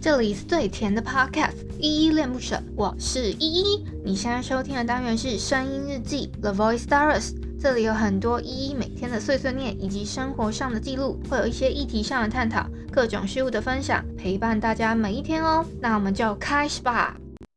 这里是最甜的 Podcast， 依依恋不舍，我是依依。你现在收听的单元是声音日记 The Voice Diaries， 这里有很多依依每天的碎碎念以及生活上的记录，会有一些议题上的探讨，各种事物的分享，陪伴大家每一天哦。那我们就开始吧。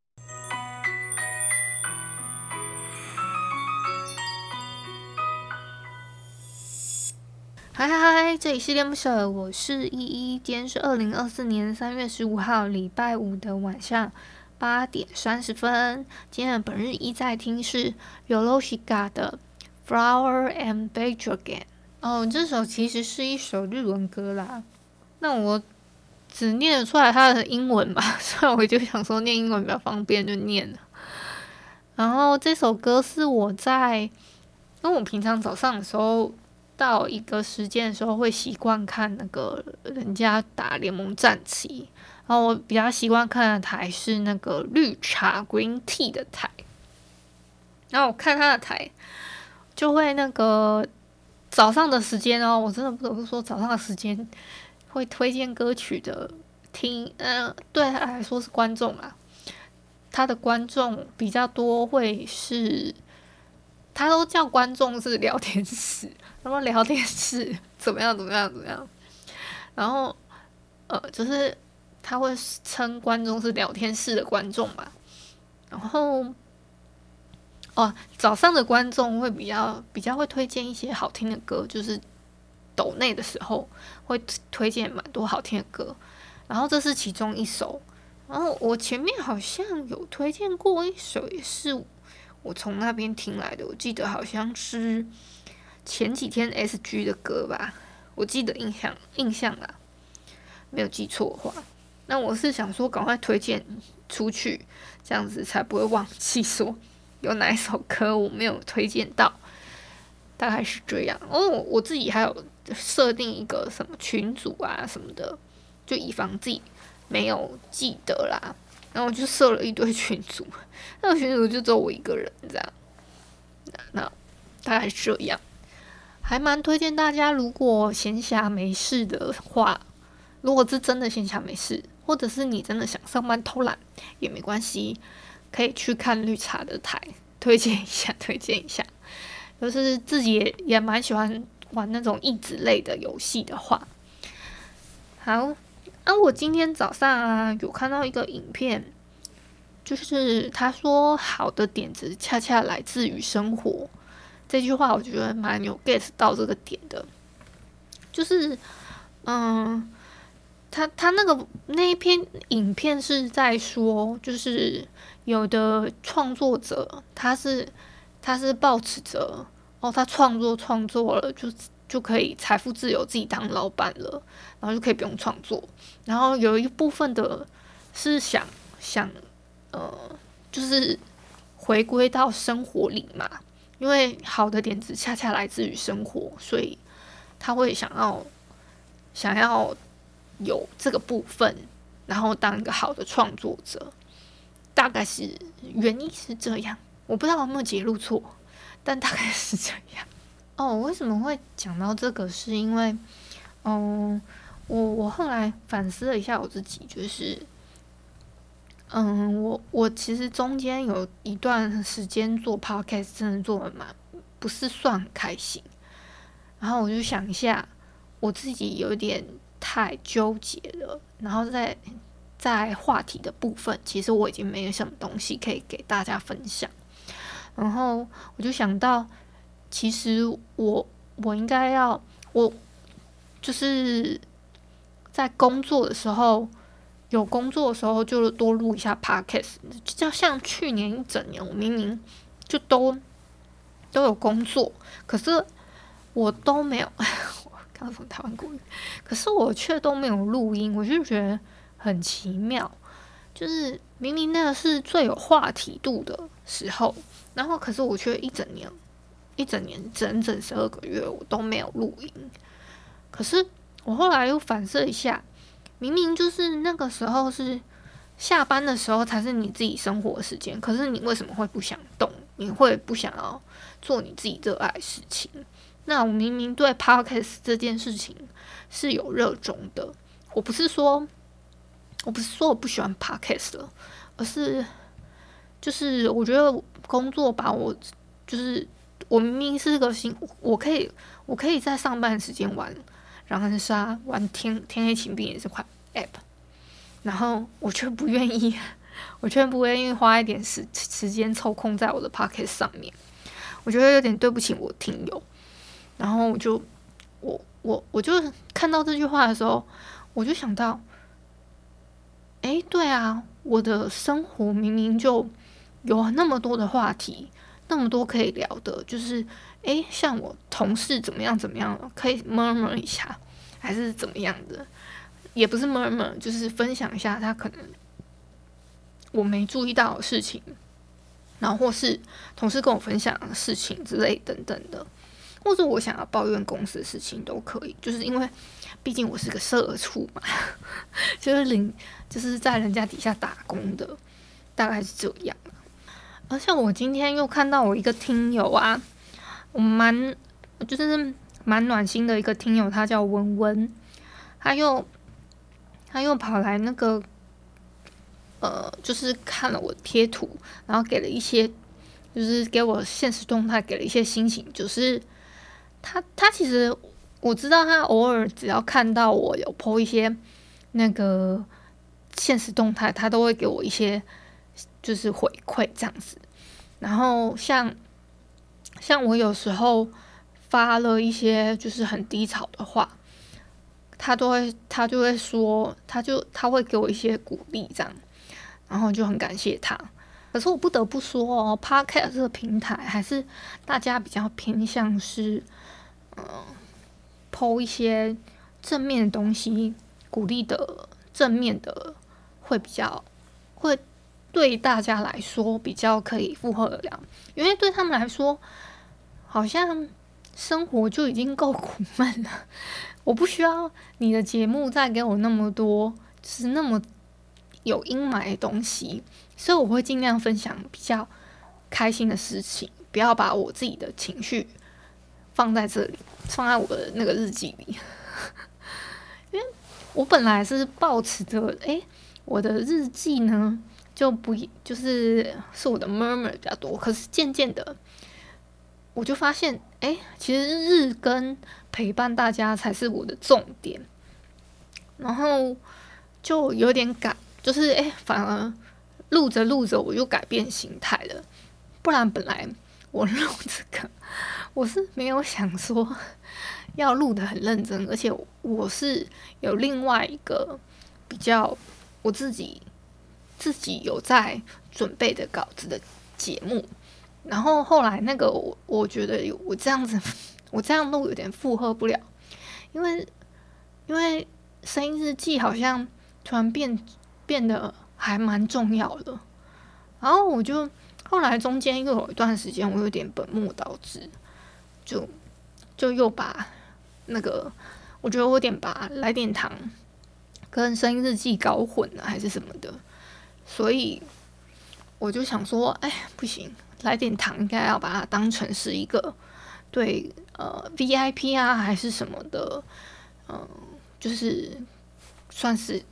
嗨，这里是恋不舍，我是依依。今天是2024年3月15号礼拜五的晚上8点30分。今天的本日一在听是 Yorushika 的 Flower and Betrogen。这首其实是一首日文歌啦，那我只念得出来它的英文吧，所以我就想说念英文比较方便，就念了。然后这首歌是因为我平常早上的时候到一个时间的时候会习惯看那个人家打联盟战旗，然后我比较习惯看的台是那个绿茶 Green Tea 的台，然后我看他的台就会那个早上的时间哦，我真的不得不说早上的时间会推荐歌曲的对他来说是观众啦，他的观众比较多会是。他都叫观众是聊天室，然后聊天室怎么样，然后就是他会称观众是聊天室的观众嘛，然后早上的观众会比较会推荐一些好听的歌，就是抖内的时候会推荐蛮多好听的歌，然后这是其中一首，然后我前面好像有推荐过一首，也是我从那边听来的，我记得好像是前几天 SG 的歌吧，我记得印象啦，没有记错的话。那我是想说赶快推荐出去，这样子才不会忘记说有哪一首歌我没有推荐到，大概是这样。我自己还有设定一个什么群组啊什么的，就以防自己没有记得啦。然后我就设了一堆群组，那个群组就只有我一个人这样。那大概是这样，还蛮推荐大家，如果闲暇没事的话，如果是真的闲暇没事，或者是你真的想上班偷懒也没关系，可以去看绿茶的台，推荐一下。就是自己也蛮喜欢玩那种益智类的游戏的话，好。我今天早上有看到一个影片，就是他说好的点子恰恰来自于生活，这句话我觉得蛮有 get 到这个点的，就是他那一篇影片是在说，就是有的创作者他是抱持着他创作了就可以财富自由，自己当老板了，然后就可以不用创作。然后有一部分的是想就是回归到生活里嘛，因为好的点子恰恰来自于生活，所以他会想要有这个部分，然后当一个好的创作者，大概是原因是这样。我不知道我有没有揭露错，但大概是这样。为什么会讲到这个？是因为，我后来反思了一下我自己，就是，我其实中间有一段时间做 podcast， 真的做的不是算很开心。然后我就想一下，我自己有点太纠结了。然后在话题的部分，其实我已经没有什么东西可以给大家分享。然后我就想到。其实我应该我就是在工作的时候，有工作的时候就多录一下 podcast。就像去年一整年，我明明就都有工作，可是我都没有。我刚从台湾过来，可是我却都没有录音，我就觉得很奇妙。就是明明那个是最有话题度的时候，然后可是我却一整年整整12个月我都没有录音。可是我后来又反射一下，明明就是那个时候是下班的时候才是你自己生活的时间，可是你为什么会不想动？你会不想要做你自己热爱的事情？那我明明对 podcast 这件事情是有热衷的，我不是说我不是说我不喜欢 podcast 了，而是就是我觉得工作把我就是我明明是个我可以在上班时间玩狼人杀、玩天黑请闭眼这款 app， 然后我却不愿意，花一点时间抽空在我的 podcast 上面，我觉得有点对不起我听友。然后我就看到这句话的时候，我就想到，对啊，我的生活明明就有那么多的话题，那么多可以聊的，就是像我同事怎么样，可以 murmur 一下，还是怎么样的，也不是 murmur，就是分享一下他可能我没注意到的事情，然后或是同事跟我分享的事情之类等等的，或者我想要抱怨公司的事情都可以，就是因为毕竟我是个社畜嘛，就是在人家底下打工的，大概是这样。而像我今天又看到我一个听友啊，就是蛮暖心的一个听友，他叫文文，他又跑来那个就是看了我的贴图，然后给了一些，就是给我现实动态给了一些心情，就是他其实我知道他偶尔只要看到我有 po 一些那个现实动态，他都会给我一些就是回馈这样子。然后像我有时候发了一些就是很低潮的话，他就会说，他会给我一些鼓励这样，然后就很感谢他。可是我不得不说Podcast 这个平台还是大家比较偏向是po 一些正面的东西，鼓励的正面的会对大家来说比较可以负荷得了，因为对他们来说，好像生活就已经够苦闷了，我不需要你的节目再给我那么多，就是那么有阴霾的东西，所以我会尽量分享比较开心的事情，不要把我自己的情绪放在这里，放在我的那个日记里，因为我本来是抱持着，我的日记呢。就是我的 murmur 比较多，可是渐渐的，我就发现，其实日更陪伴大家才是我的重点，然后就有点就是反而录着我就改变心态了，不然本来我录这个，我是没有想说要录得很认真，而且我是有另外一个比较我自己有在准备的稿子的节目，然后后来那个我觉得我这样录有点负荷不了，因为声音日记好像突然变得还蛮重要的，然后我就后来中间又有一段时间我有点本末倒置，就又把那个我觉得我有点把来点糖跟声音日记搞混了还是什么的。所以我就想说，不行，来点糖应该要把它当成是一个对VIP 啊还是什么的，就是算是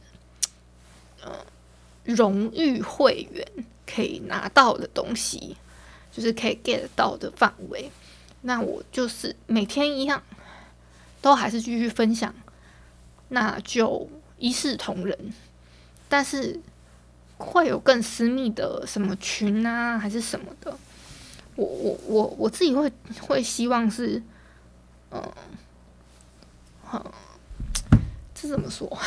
荣誉会员可以拿到的东西，就是可以 get 到的范围。那我就是每天一样，都还是继续分享，那就一视同仁。但是会有更私密的什么群啊，还是什么的？我自己会希望是，这怎么说？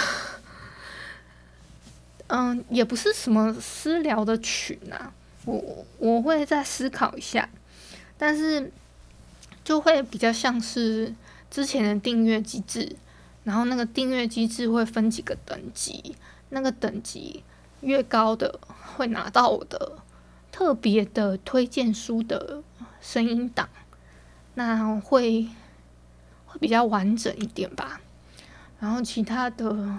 也不是什么私聊的群啊，我会再思考一下，但是就会比较像是之前的订阅机制，然后那个订阅机制会分几个等级，那个等级越高的会拿到我的特别的推荐书的声音档，那会比较完整一点吧。然后其他的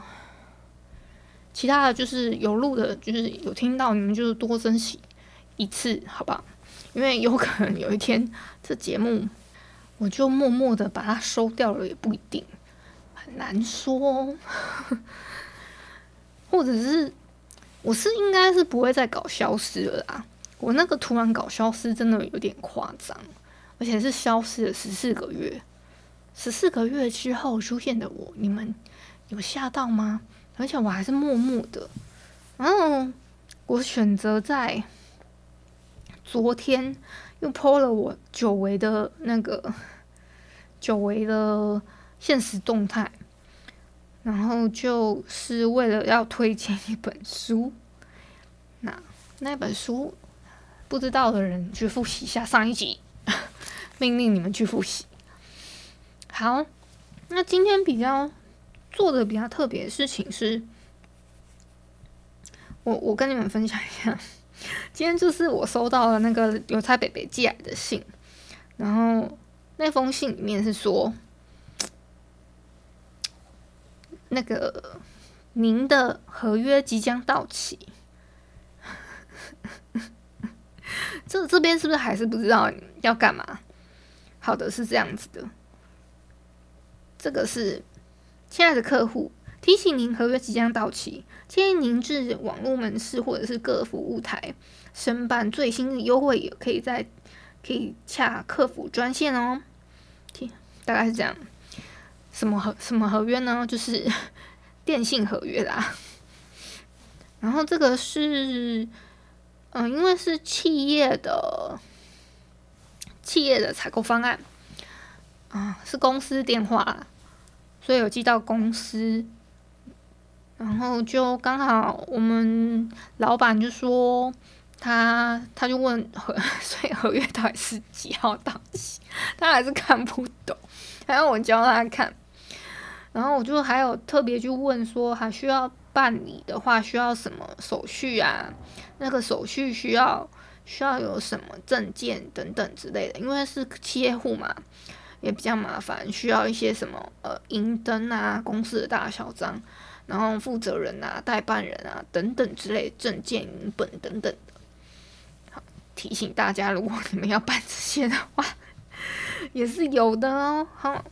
就是有录的，就是有听到，你们就多珍惜一次，好不好？因为有可能有一天这节目我就默默的把它收掉了，也不一定，很难说。 或者是我是应该是不会再搞消失了啦。我那个突然搞消失真的有点夸张，而且是消失了14个月。14个月之后出现的我，你们有吓到吗？而且我还是默默的。然后我选择在昨天又 po 了我久违的现实动态，然后就是为了要推荐一本书。那本书不知道的人去复习一下上一集，命令你们去复习。好，那今天做的比较特别的事情是，我跟你们分享一下，今天就是我收到了那个邮差北北寄来的信，然后那封信里面是说，那个您的合约即将到期。这边是不是还是不知道要干嘛？好的，是这样子的，这个是亲爱的客户，提醒您合约即将到期，建议您至网络门市或者是各服务台申办最新的优惠，也可以洽客服专线哦。大概是这样。什么合约呢？就是电信合约啦。然后这个是，因为是企业的采购方案，是公司电话啦，所以有寄到公司。然后就刚好我们老板就说他就问所以合约到底是几号到期，他还是看不懂，还要我教他看。然后我就还有特别去问说，还需要办理的话需要什么手续啊？那个手续需要有什么证件等等之类的，因为是企业户嘛，也比较麻烦，需要一些什么银登啊、公司的大小章，然后负责人啊、代办人啊等等之类的证件影本等等的。好，提醒大家，如果你们要办这些的话，也是有的哦。好，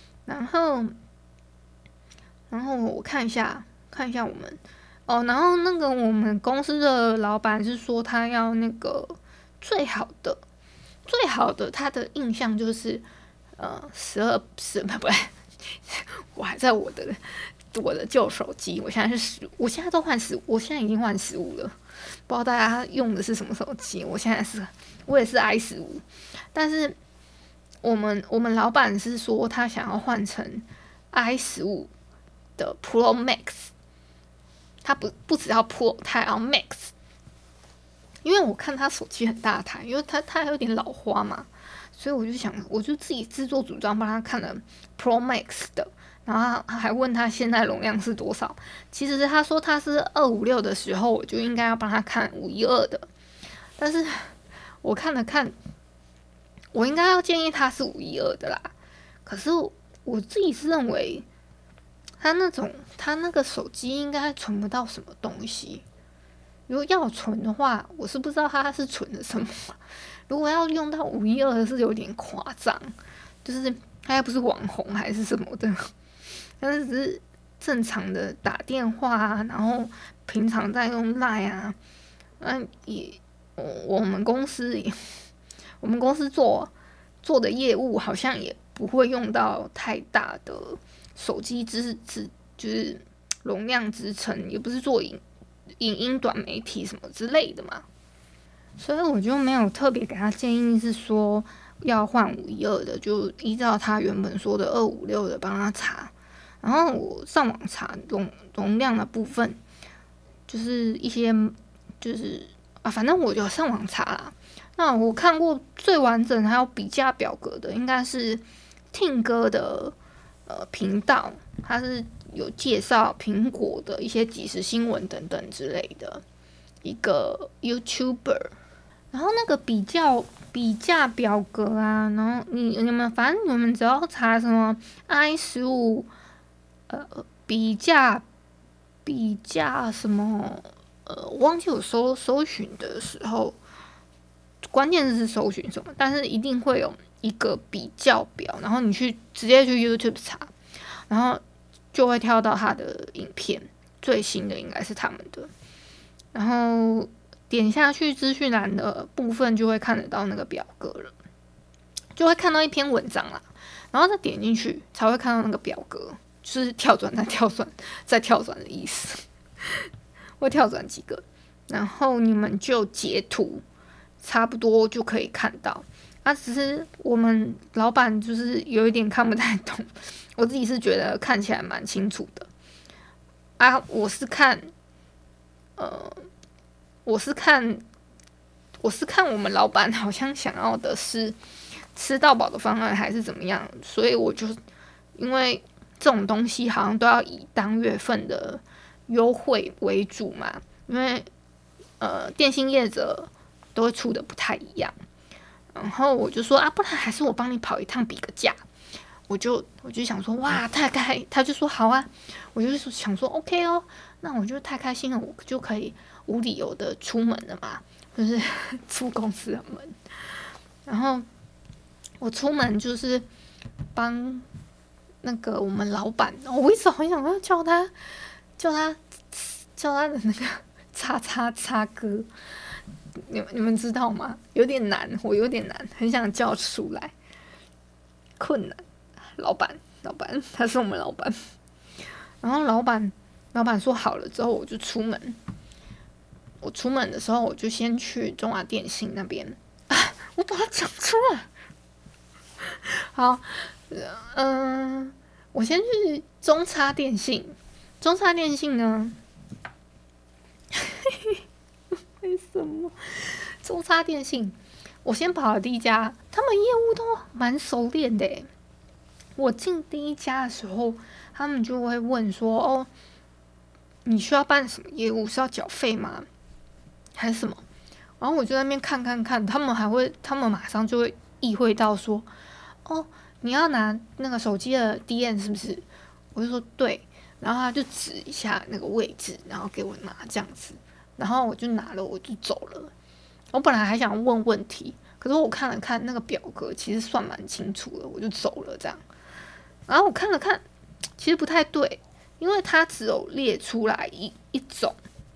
然后我看一下我们然后那个我们公司的老板是说他要那个最好的，他的印象就是12不对，我还在我的旧手机，我现在都换15，我现在已经换15了，不知道大家用的是什么手机。我也是 i15，但是我们老板是说他想要换成 i15的 Pro Max， 他不只要 Pro， 他还要 Max。因为我看他手机很大台，因为他还有点老花嘛，所以我就自己自作主张帮他看了 Pro Max 的，然后他还问他现在容量是多少。其实他说他是256的时候，我就应该要帮他看512的，但是我看了看，我应该要建议他是512的啦。可是我自己是认为，他那个手机应该存不到什么东西。如果要存的话，我是不知道他是存了什么。如果要用到512是有点夸张，就是他又不是网红还是什么的，但是只是正常的打电话啊，然后平常在用 LINE 啊，我们公司做的业务好像也不会用到太大的手机就是容量支撑，也不是做影音短媒体什么之类的嘛，所以我就没有特别给他建议是说要换512的，就依照他原本说的256的帮他查。然后我上网查容量的部分，就是一些就是反正我就上网查啦。那我看过最完整还有比价表格的，应该是听哥的频道，他是有介绍苹果的一些即时新闻等等之类的一个 YouTuber。然后那个比价表格啊，然后反正你们只要查什么 i15比价什么我忘记我搜寻的时候关键字是搜寻什么，但是一定会有一个比较表，然后你直接去 YouTube 查，然后就会跳到他的影片， 最新的应该是他们的。然后点下去资讯栏的部分就会看得到那个表格了，就会看到一篇文章啦，然后再点进去才会看到那个表格，就是跳转再跳转再跳转的意思，会跳转几个，然后你们就截图，差不多就可以看到。只是我们老板就是有一点看不太懂，我自己是觉得看起来蛮清楚的。我是看我们老板好像想要的是吃到饱的方案还是怎么样，所以我就因为这种东西好像都要以当月份的优惠为主嘛，因为电信业者都会出的不太一样，然后我就说不然还是我帮你跑一趟比个价，我就想说哇太开，他就说好啊，我就想说 OK 哦，那我就太开心了，我就可以无理由的出门了嘛，就是出公司的门。然后我出门就是帮那个我们老板，我一直好想要叫他的那个叉叉叉哥，你们知道吗？有点难，我有点难，很想叫出来，困难。老板，他是我们老板。然后老板说好了之后，我就出门。我出门的时候，我就先去中华电信那边。我把它讲出来。好，我先去中差电信。中差电信呢？为什么？中差电信，我先跑了第一家，他们业务都蛮熟练的耶。我进第一家的时候，他们就会问说：“你需要办什么业务？是要缴费吗？还是什么？”然后我就在那边看，他们马上就会意会到说：“你要拿那个手机的 DN 是不是？”我就说对，然后他就指一下那个位置，然后给我拿这样子，然后我就拿了，我就走了。我本来还想问问题，可是我看了看那个表格，其实算蛮清楚的，我就走了这样。然后我看了看，其实不太对，因为它只有列出来一种，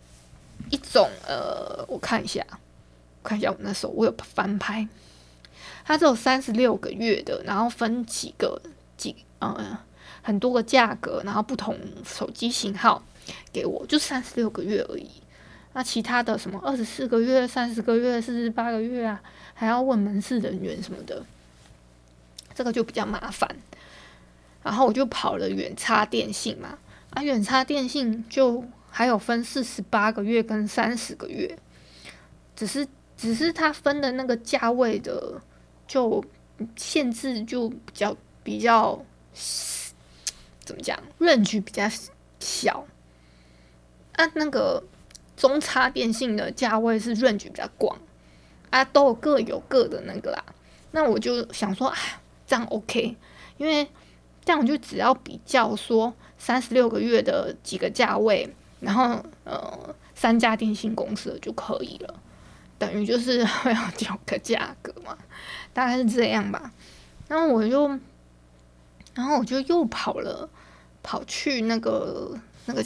我看一下我那时候我有翻拍，它只有36个月的，然后分很多个价格，然后不同手机型号给我，就36个月而已。那其他的什么24个月、30个月、48个月啊，还要问门市人员什么的，这个就比较麻烦。然后我就跑了远差电信嘛，远差电信就还有分48个月跟30个月，只是它分的那个价位的就限制就比较怎么讲，range比较小。那个中差电信的价位是 range 比较广，都各有各的那个啦。那我就想说，这样 OK， 因为这样我就只要比较说36个月的几个价位，然后3家电信公司的就可以了，等于就是会有9个价格嘛，大概是这样吧。然后我就又跑去那个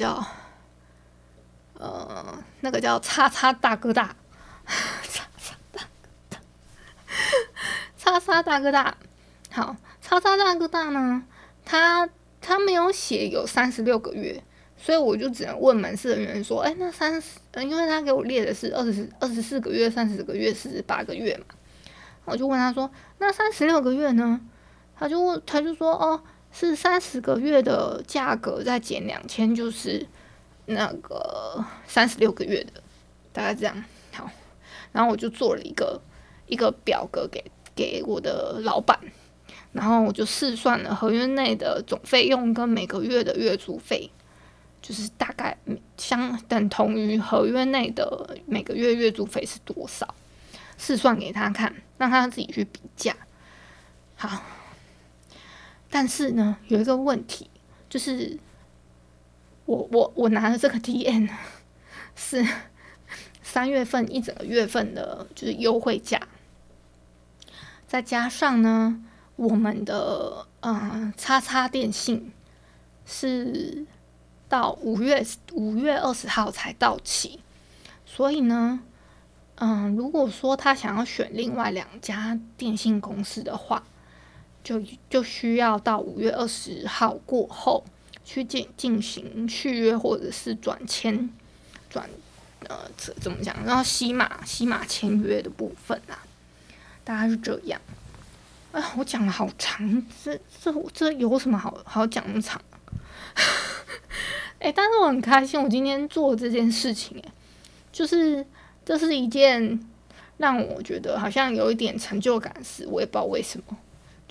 叫叉叉大哥大，叉叉大哥大，好，叉叉大哥大呢，他没有写有36个月，所以我就只能问门市人员说，那因为他给我列的是24个月、30个月、48个月嘛，我就问他说，那36个月呢？他就说，是30个月的价格再减2000，就是那个36个月的，大概这样。好，然后我就做了一个表格给我的老板，然后我就试算了合约内的总费用跟每个月的月租费，就是大概等同于合约内的每个月月租费是多少，试算给他看，让他自己去比价。好，但是呢，有一个问题，就是我拿的这个 DN 是3月份一整个月份的，就是优惠价，再加上呢，我们的叉叉电信是到5月20号才到期，所以呢，如果说他想要选另外2家电信公司的话，就需要到5月20号过后去进行续约或者是转怎么讲？然后西马签约的部分啦，大概是这样。我讲了好长，这有什么好讲那么长？但是我很开心，我今天做这件事情，就是这是一件让我觉得好像有一点成就感的事，我也不知道为什么，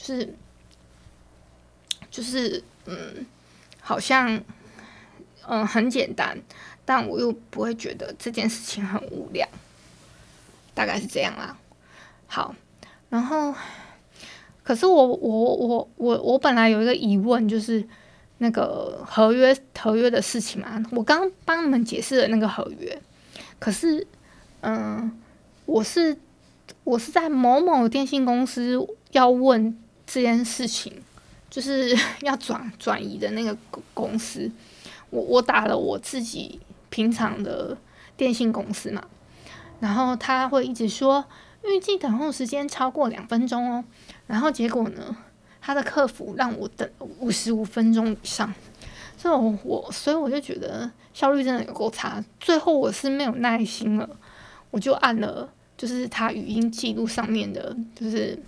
就是好像很简单，但我又不会觉得这件事情很无聊，大概是这样啦。好，然后可是我本来有一个疑问，就是那个合约的事情嘛，我刚帮你们解释了那个合约，可是我是在某某电信公司要问这件事情，就是要转移的那个公司，我打了我自己平常的电信公司嘛，然后他会一直说预计等候时间超过2分钟哦，然后结果呢，他的客服让我等55分钟以上，所以我就觉得效率真的有够差，最后我是没有耐心了，我就按了就是他语音记录上面的，就是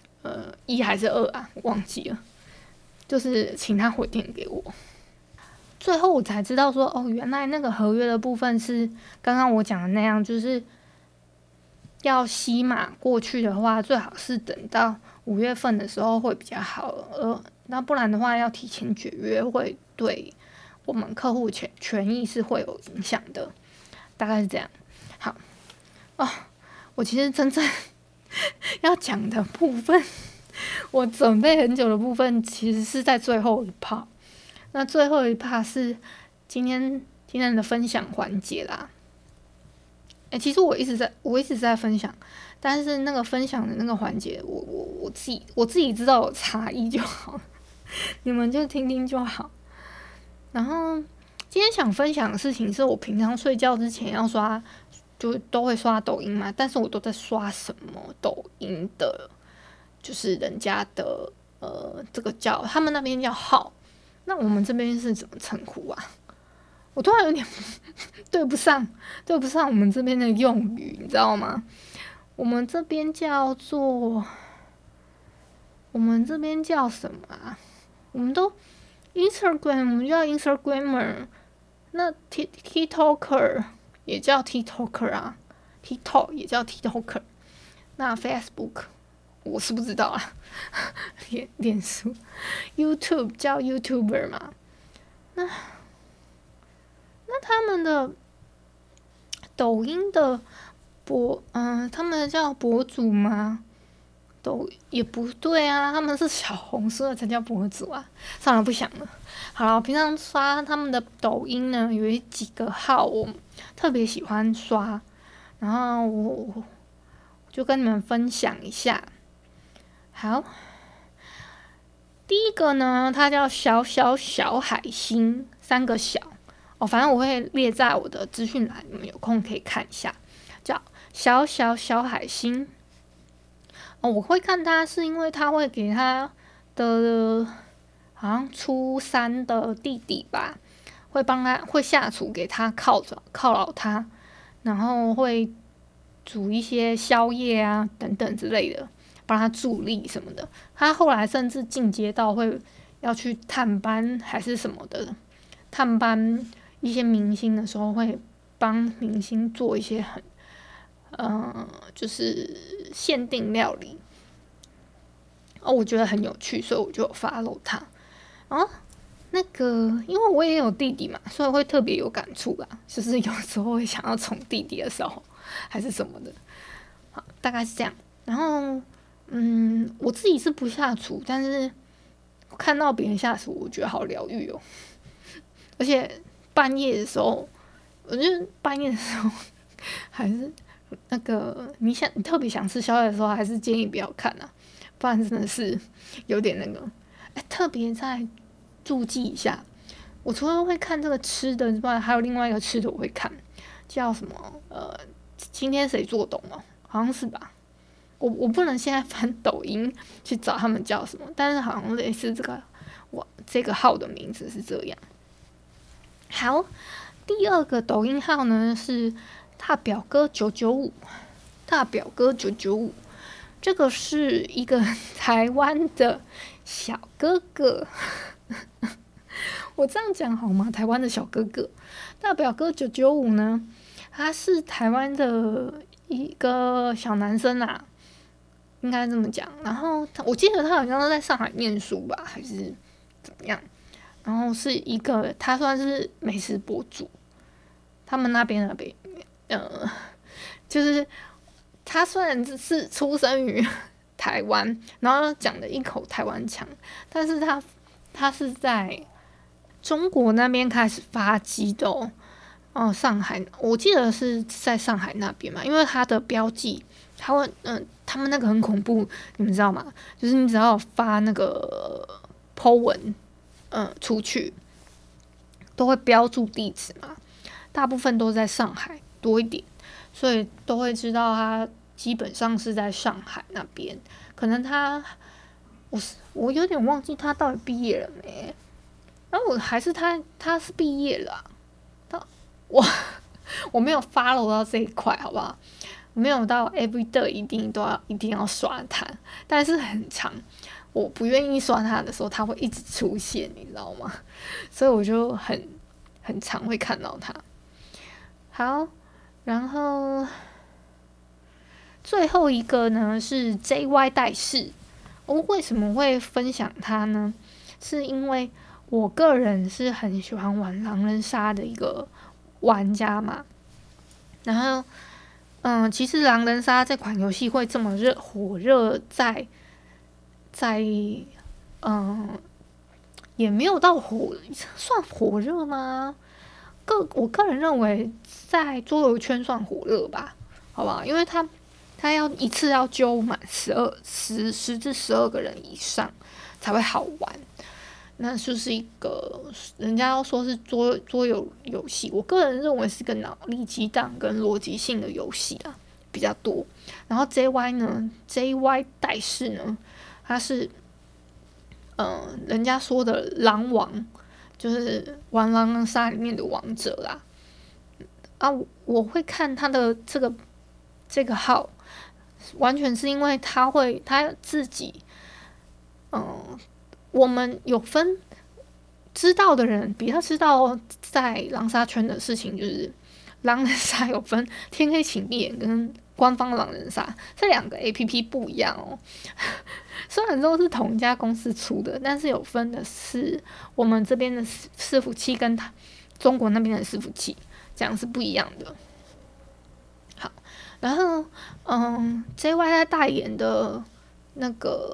1还是2啊，我忘记了，就是请他回电给我。最后我才知道说，原来那个合约的部分是刚刚我讲的那样，就是要西马过去的话，最好是等到5月份的时候会比较好，那不然的话要提前解约，会对我们客户权益是会有影响的，大概是这样。好，我其实真正要讲的部分，我准备很久的部分，其实是在最后一 part。那最后一 part 是今天的分享环节啦。其实我一直在分享，但是那个分享的那个环节，我自己知道有差异就好，你们就听听就好。然后今天想分享的事情是我平常睡觉之前要刷，就都会刷抖音嘛，但是我都在刷什么抖音的，就是人家的这个他们那边叫号，那我们这边是怎么称呼啊？我突然有点对不上我们这边的用语，你知道吗？我们这边叫什么啊？我们都 Instagram， 我们叫 Instagrammer， 那 TikToker 也叫 TikToker 啊 ，TikTok 也叫 TikToker， 那 Facebook 我是不知道啊，脸书 YouTube 叫 YouTuber 嘛，那他们的抖音的他们叫博主吗？也不对啊，他们是小红书的才叫博主啊。算了，不想了。好了，我平常刷他们的抖音呢，有几个号我特别喜欢刷，然后我就跟你们分享一下。好，第一个呢，它叫小海星，3个小。反正我会列在我的资讯栏，你们有空可以看一下，叫小海星。我会看他是因为他会给他的好像初3的弟弟吧，会下厨给他犒劳他，然后会煮一些宵夜啊等等之类的，帮他助力什么的。他后来甚至进阶到会要去探班还是什么的，探班一些明星的时候会帮明星做一些很就是限定料理，我觉得很有趣，所以我就follow他。那个因为我也有弟弟嘛，所以会特别有感触啦，就是有时候会想要宠弟弟的时候，还是什么的，好，大概是这样。然后我自己是不下厨，但是看到别人下厨，我觉得好疗愈哦。而且半夜的时候，我觉得半夜的时候还是那个你特别想吃宵夜的时候，还是建议不要看啊，不然真的是有点那个。特别再注记一下， 我除了会看这个吃的之外，还有另外一个吃的我会看，叫什么？今天谁做懂了？好像是吧。我不能现在翻抖音去找他们叫什么，但是好像类似这个号的名字是这样。好，第二个抖音号呢是大表哥995，大表哥995，这个是一个台湾的小哥哥。我这样讲好吗？台湾的小哥哥，大表哥995呢，他是台湾的一个小男生啊，应该这么讲。然后我记得他好像是在上海念书吧，还是怎么样？然后是一个他算是美食博主，他们那边就是他虽然是出生于台湾，然后讲的一口台湾腔，但是他是在中国那边开始发迹的哦。上海，我记得是在上海那边嘛，因为它的标记，他们那个很恐怖，你们知道吗？就是你只要发那个 po 文，出去都会标注地址嘛，大部分都在上海多一点，所以都会知道他基本上是在上海那边。可能我有点忘记他到底毕业了没。然后还是他是毕业了我没有 follow 到这一块，好不好？没有到 everyday 一定要刷他，但是很长，我不愿意刷他的时候，他会一直出现，你知道吗？所以我就很常会看到他。好，然后最后一个呢是 JY 代士。我为什么会分享他呢？是因为我个人是很喜欢玩狼人杀的一个玩家嘛，然后其实狼人杀这款游戏会这么火热，也没有到算火热吗？我个人认为在桌游圈算火热吧，好不好？因为他要一次要揪满10至12个人以上才会好玩。那就是一个人家要说是桌游游戏，我个人认为是个脑力激荡跟逻辑性的游戏啊比较多。然后 JY 代士呢，他是人家说的狼王，就是玩狼人杀里面的王者啦。我会看他的这个号，完全是因为他自己我们有分知道的人比较知道在狼杀圈的事情，就是狼人杀有分天黑请闭眼跟官方狼人杀这两个 APP 不一样哦。虽然都是同一家公司出的，但是有分的是我们这边的伺服器跟中国那边的伺服器，这样是不一样的。好，然后JY 在代言的那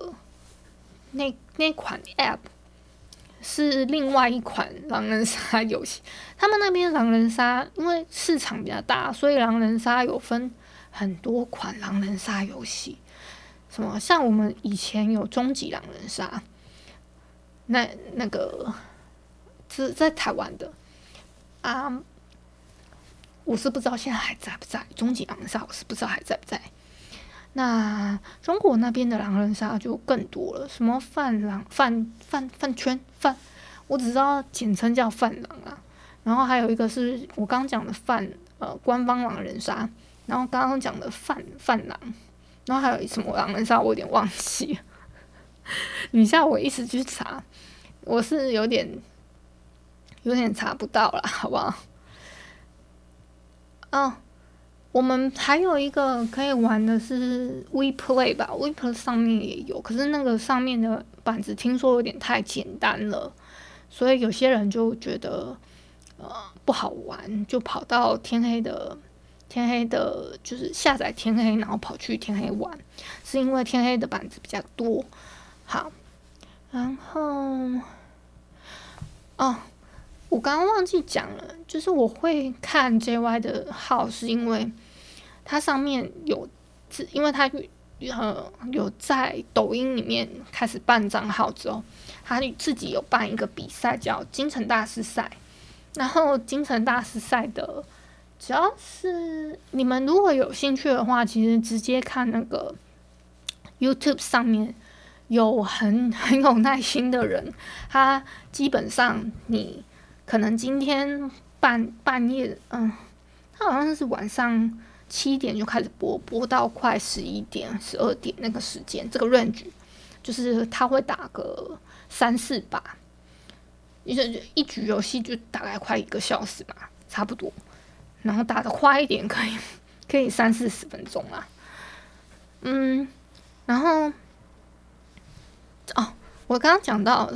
款 App 是另外一款狼人杀游戏。他们那边狼人杀因为市场比较大，所以狼人杀有分很多款狼人杀游戏。什么像我们以前有终极狼人杀，那个是在台湾的啊，我是不知道现在还在不在。终极狼人杀我是不知道还在不在。那中国那边的狼人杀就更多了，什么饭圈，我只知道简称叫饭狼啊。然后还有一个是我刚刚讲的官方狼人杀，然后刚刚讲的饭狼，然后还有什么狼人杀我有点忘记了。你叫我一时去查，我是有点查不到啦，好不好？我们还有一个可以玩的是 WePlay 吧 ，WePlay 上面也有，可是那个上面的板子听说有点太简单了，所以有些人就觉得不好玩，就跑到天黑的，就是下载天黑，然后跑去天黑玩，是因为天黑的板子比较多。好，然后我刚刚忘记讲了，就是我会看 JY 的号，是因为它上面有因为它有在抖音里面开始办账号之后，他自己有办一个比赛叫京城大师赛。然后京城大师赛的，只要是你们如果有兴趣的话，其实直接看那个 YouTube 上面有很有耐心的人，他基本上你可能今天半夜，他好像是晚上7点就开始播到快11点、12点那个时间，这个 range 就是他会打个3-4把。一局游戏就大概快1个小时吧，差不多。然后打得快一点可以30-40分钟啦。然后我刚刚讲到，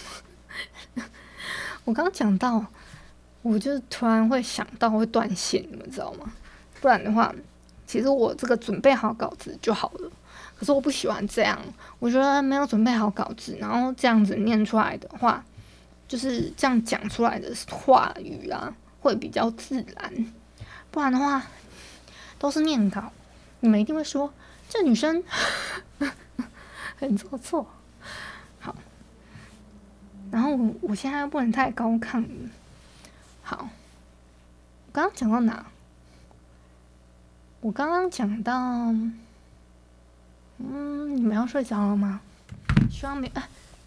我就突然会想到会断线，你们知道吗？不然的话，其实我这个准备好稿子就好了。可是我不喜欢这样，我觉得没有准备好稿子，然后这样子念出来的话。就是这样讲出来的话语啊，会比较自然。不然的话，都是念稿，你们一定会说这女生很做作。好，然后我现在又不能太高亢。好，我刚刚讲到哪？我刚刚讲到，你们要睡着了吗？希望没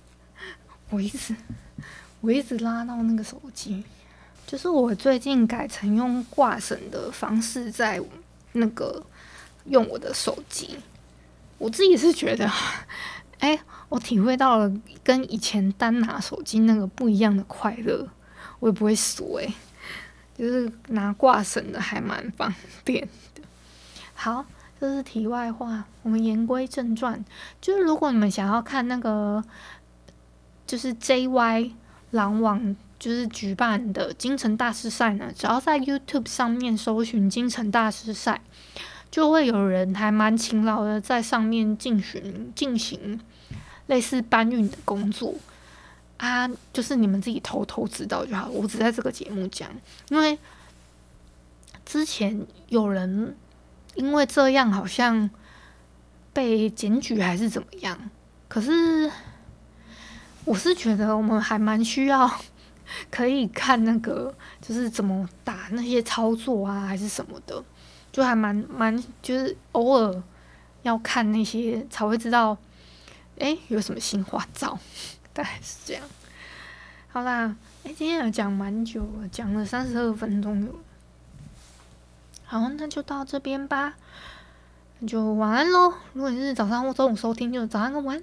我一直拉到那个手机，就是我最近改成用挂绳的方式在那个用我的手机。我自己是觉得，我体会到了跟以前单拿手机那个不一样的快乐。我也不会说就是拿挂绳的还蛮方便的。好，这是题外话，我们言归正传。就是如果你们想要看那个，就是 JY。狼王就是举办的京城大师赛呢，只要在 YouTube 上面搜寻京城大师赛，就会有人还蛮勤劳的在上面进行类似搬运的工作啊，就是你们自己偷偷知道就好，我只在这个节目讲，因为之前有人因为这样好像被检举还是怎么样，可是。我是觉得我们还蛮需要可以看那个，就是怎么打那些操作啊，还是什么的，就还蛮就是偶尔要看那些才会知道，有什么新花招，大概是这样。好啦，今天也讲蛮久了，讲了32分钟有。好，那就到这边吧，那就晚安咯。如果你是早上或中午收听，就早安跟晚安。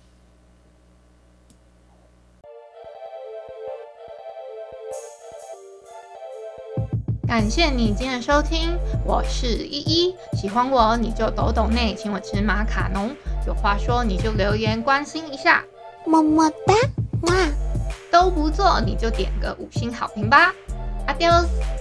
感谢你今天的收听，我是依依。喜欢我你就抖内请我吃马卡龙，有话说你就留言关心一下， 么么哒，哇！ 都不做你就点个5星好评吧。Adios。